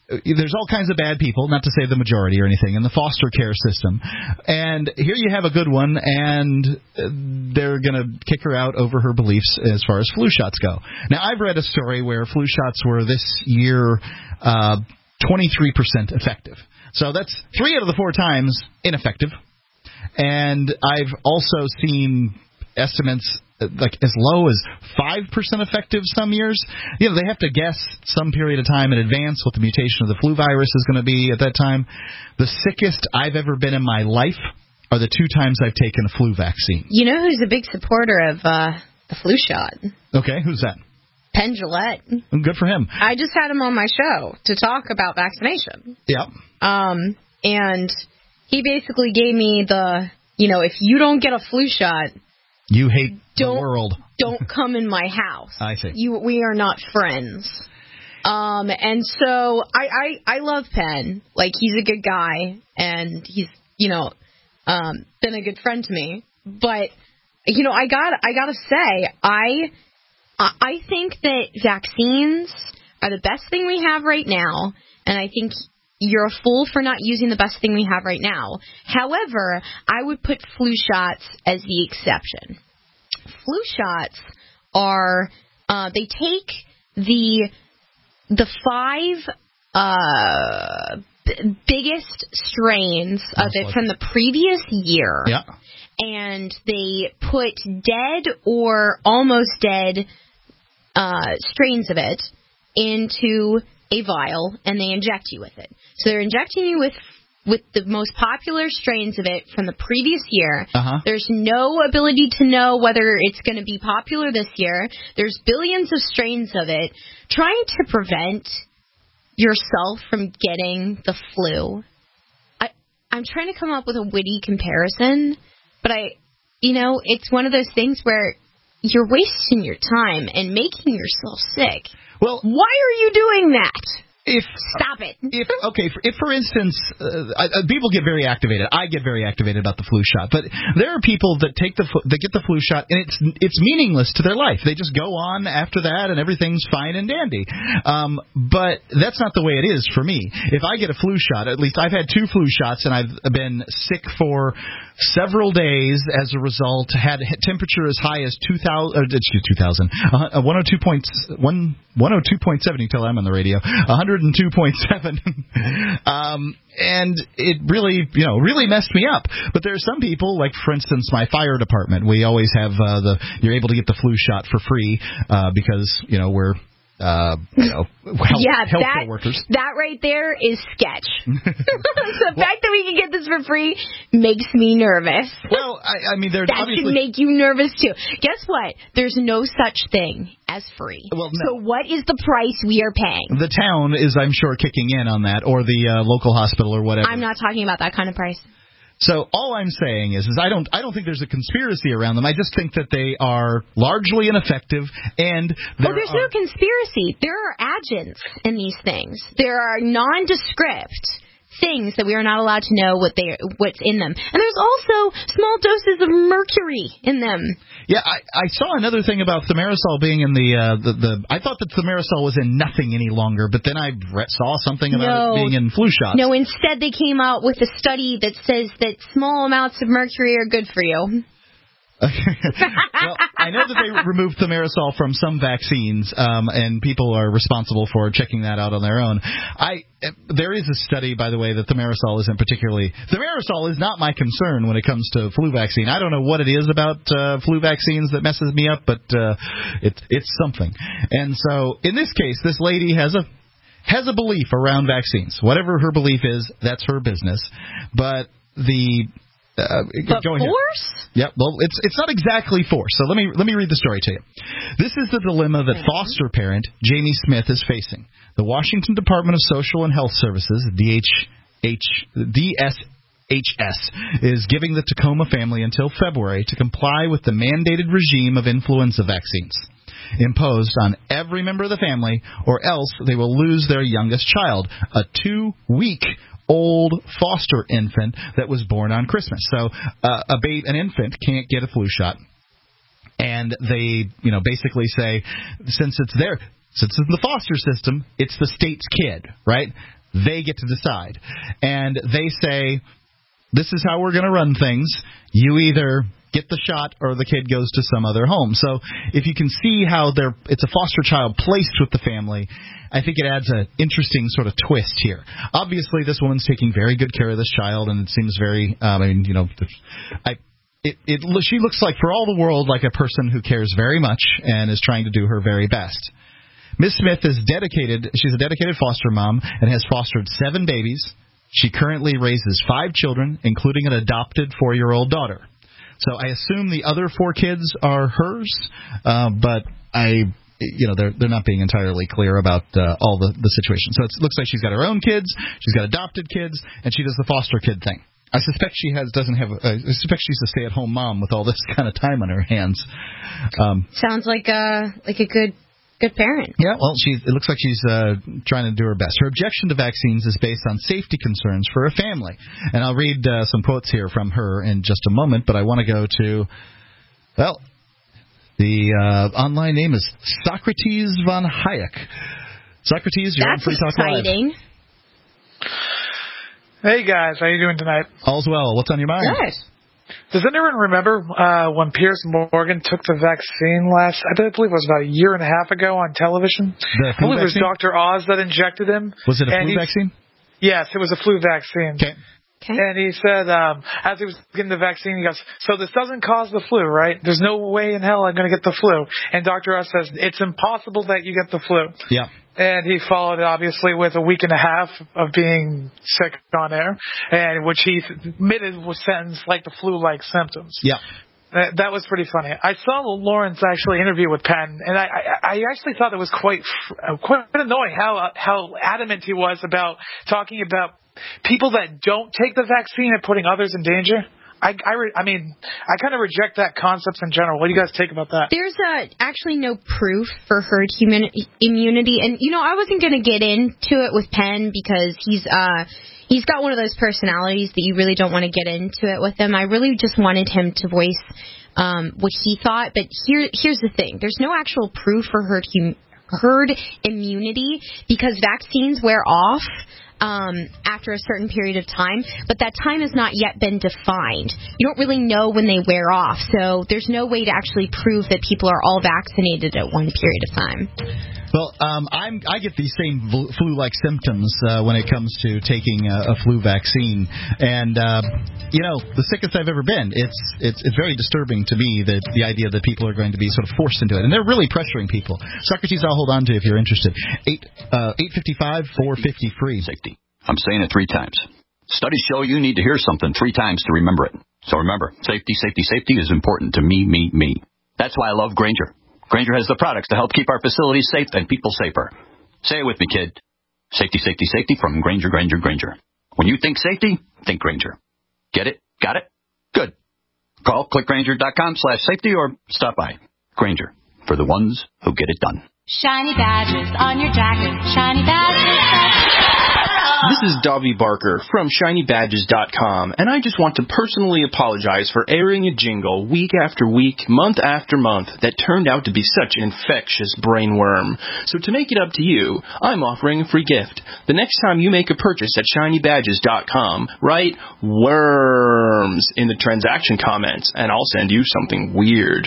there's all kinds of bad people, not to say the majority or anything, in the foster care system. And here you have a good one, and they're going to kick her out over her beliefs as far as flu shots go. Now, I've read a story where flu shots were this year uh, twenty-three percent effective. So that's three out of the four times ineffective. And I've also seen estimates like as low as five percent effective some years. You know, they have to guess some period of time in advance what the mutation of the flu virus is going to be at that time. The sickest I've ever been in my life are the two times I've taken a flu vaccine. You know who's a big supporter of uh, the flu shot? Okay, who's that? Penn Jillette. Good for him. I just had him on my show to talk about vaccination. Yeah. Um, and he basically gave me the, you know, if you don't get a flu shot, you hate don't, the world. Don't come in my house. I see. You, we are not friends. Um, and so I, I, I love Penn. Like, he's a good guy, and he's, you know, um, been a good friend to me. But, you know, I got, I gotta say, I, I think that vaccines are the best thing we have right now, and I think you're a fool for not using the best thing we have right now. However, I would put flu shots as the exception. Flu shots are, uh, they take the the five uh, b- biggest strains of it from the previous year, yeah. and they put dead or almost dead uh, strains of it into a vial, and they inject you with it. So they're injecting you with with the most popular strains of it from the previous year. Uh-huh. There's no ability to know whether it's going to be popular this year. There's billions of strains of it. Trying to prevent yourself from getting the flu. I, I'm trying to come up with a witty comparison, but I, you know, it's one of those things where you're wasting your time and making yourself sick. Well, why are you doing that? If Stop it. If okay, for, if for instance, uh, I, people get very activated. I get very activated about the flu shot, but there are people that take the that get the flu shot and it's it's meaningless to their life. They just go on after that and everything's fine and dandy. Um, but that's not the way it is for me. If I get a flu shot, at least I've had two flu shots and I've been sick for several days as a result. Had a temperature as high as two thousand, uh, two thousand, uh, one hundred two point one, one hundred two point seven. You can tell I'm on the radio. one hundred two point seven. um, and it really, you know, really messed me up. But there are some people, like for instance, my fire department. We always have uh, the you're able to get the flu shot for free uh, because you know we're. Uh, you know, health, yeah, healthcare that, workers. That right there is sketch. The fact that we can get this for free makes me nervous. Well, I, I mean, there's that obviously... should make you nervous too. Guess what? There's no such thing as free. Well, no. So what is the price we are paying? The town is, I'm sure, kicking in on that, or the uh, local hospital or whatever. I'm not talking about that kind of price. So all I'm saying is, is I don't, I don't think there's a conspiracy around them. I just think that they are largely ineffective, and there oh, there's are, no conspiracy. There are agents in these things. There are nondescript things that we are not allowed to know what they, what's in them. And there's also small doses of mercury in them. Yeah, I, I saw another thing about thimerosal being in the, uh, the, the, I thought that thimerosal was in nothing any longer, but then I re- saw something about no, it being in flu shots. No, instead they came out with a study that says that small amounts of mercury are good for you. Well, I know that they removed thimerosal from some vaccines, um, and people are responsible for checking that out on their own. I there is a study, by the way, that thimerosal isn't particularly. Thimerosal is not my concern when it comes to flu vaccine. I don't know what it is about uh, flu vaccines that messes me up, but uh, it's it's something. And so, in this case, this lady has a has a belief around vaccines. Whatever her belief is, that's her business. But the Uh, but go force? Yep. Well, it's it's not exactly force. So let me let me read the story to you. This is the dilemma that foster parent Jamie Smith is facing. The Washington Department of Social and Health Services, D S H S, is giving the Tacoma family until February to comply with the mandated regime of influenza vaccines imposed on every member of the family, or else they will lose their youngest child, a two-week old foster infant that was born on Christmas. So uh, a babe, an infant can't get a flu shot, and they, you know, basically say, since it's their Since it's in the foster system, it's the state's kid, right? They get to decide. And they say, this is how we're going to run things. You either get the shot or the kid goes to some other home. So if you can see how they're, it's a foster child placed with the family, I think it adds an interesting sort of twist here. Obviously, this woman's taking very good care of this child, and it seems very, um, I mean, you know, I, it, it, she looks like, for all the world, like a person who cares very much and is trying to do her very best. Miss Smith is dedicated, she's a dedicated foster mom and has fostered seven babies. She currently raises five children, including an adopted four-year-old daughter. So I assume the other four kids are hers, uh, but I, you know, they're they're not being entirely clear about uh, all the, the situation. So it looks like she's got her own kids, she's got adopted kids, and she does the foster kid thing. I suspect she has doesn't have. A, I suspect she's a stay-at-home mom with all this kind of time on her hands. Um, Sounds like a like a good. Good parent. Yeah, well, she, it looks like she's uh, trying to do her best. Her objection to vaccines is based on safety concerns for her family. And I'll read uh, some quotes here from her in just a moment, but I want to go to, well, the uh, online name is Socrates von Hayek. Socrates, you're That's on Free Talk Live. exciting. Hey, guys. How you doing tonight? All's well. What's on your mind? Good. Does anyone remember uh, when Piers Morgan took the vaccine last, I believe it was about a year and a half ago on television? The I believe it was vaccine? Doctor Oz that injected him. Was it a and flu he, vaccine? Yes, it was a flu vaccine. Okay. Okay. And he said, um, as he was getting the vaccine, he goes, so this doesn't cause the flu, right? There's no way in hell I'm going to get the flu. And Doctor Oz says, it's impossible that you get the flu. Yeah. And he followed it, obviously, with a week and a half of being sick on air, and which he admitted was sentenced like the flu-like symptoms. Yeah. That, that was pretty funny. I saw Lawrence actually interview with Penn, and I, I, I actually thought it was quite quite annoying how how adamant he was about talking about people that don't take the vaccine and putting others in danger. I, I, re, I mean, I kind of reject that concept in general. What do you guys think about that? There's uh, actually no proof for herd human, immunity. And, you know, I wasn't going to get into it with Penn because he's uh, he's got one of those personalities that you really don't want to get into it with him. I really just wanted him to voice um, what he thought. But here, here's the thing. There's no actual proof for herd, hum, herd immunity because vaccines wear off. Um, after a certain period of time, but that time has not yet been defined. You don't really know when they wear off, so there's no way to actually prove that people are all vaccinated at one period of time. Well, um, I'm, I get these same flu-like symptoms uh, when it comes to taking a, a flu vaccine, and uh, you know, the sickest I've ever been. It's it's it's very disturbing to me that the idea that people are going to be sort of forced into it, and they're really pressuring people. Socrates, I'll hold on to if you're interested. Eight uh, eight fifty five four fifty free. Safety. I'm saying it three times. Studies show you need to hear something three times to remember it. So remember, safety, safety, safety is important to me, me, me. That's why I love Grainger. Grainger has the products to help keep our facilities safe and people safer. Say it with me, kid. Safety, safety, safety from Grainger, Grainger, Grainger. When you think safety, think Grainger. Get it? Got it? Good. Call clickgrainger.com slash safety or stop by. Grainger, for the ones who get it done. Shiny badges on your jacket. Shiny badges. This is Davi Barker from shiny badges dot com, and I just want to personally apologize for airing a jingle week after week, month after month, that turned out to be such an infectious brainworm. So to make it up to you, I'm offering a free gift. The next time you make a purchase at shiny badges dot com, write worms in the transaction comments, and I'll send you something weird.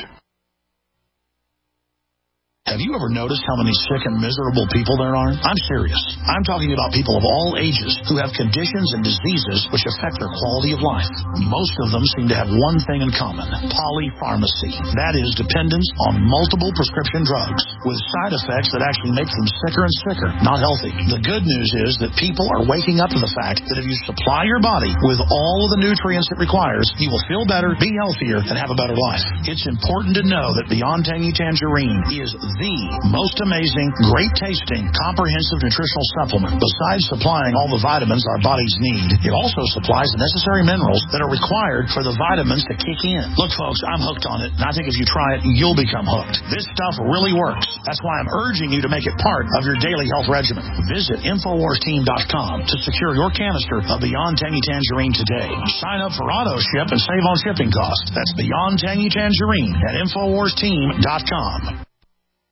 Have you ever noticed how many sick and miserable people there are? I'm serious. I'm talking about people of all ages who have conditions and diseases which affect their quality of life. Most of them seem to have one thing in common: polypharmacy. That is, dependence on multiple prescription drugs with side effects that actually make them sicker and sicker, not healthy. The good news is that people are waking up to the fact that if you supply your body with all of the nutrients it requires, you will feel better, be healthier, and have a better life. It's important to know that Beyond Tangy Tangerine is the most amazing, great-tasting, comprehensive nutritional supplement. Besides supplying all the vitamins our bodies need, it also supplies the necessary minerals that are required for the vitamins to kick in. Look, folks, I'm hooked on it, and I think if you try it, you'll become hooked. This stuff really works. That's why I'm urging you to make it part of your daily health regimen. Visit infowars team dot com to secure your canister of Beyond Tangy Tangerine today. Sign up for auto ship and save on shipping costs. That's Beyond Tangy Tangerine at infowars team dot com.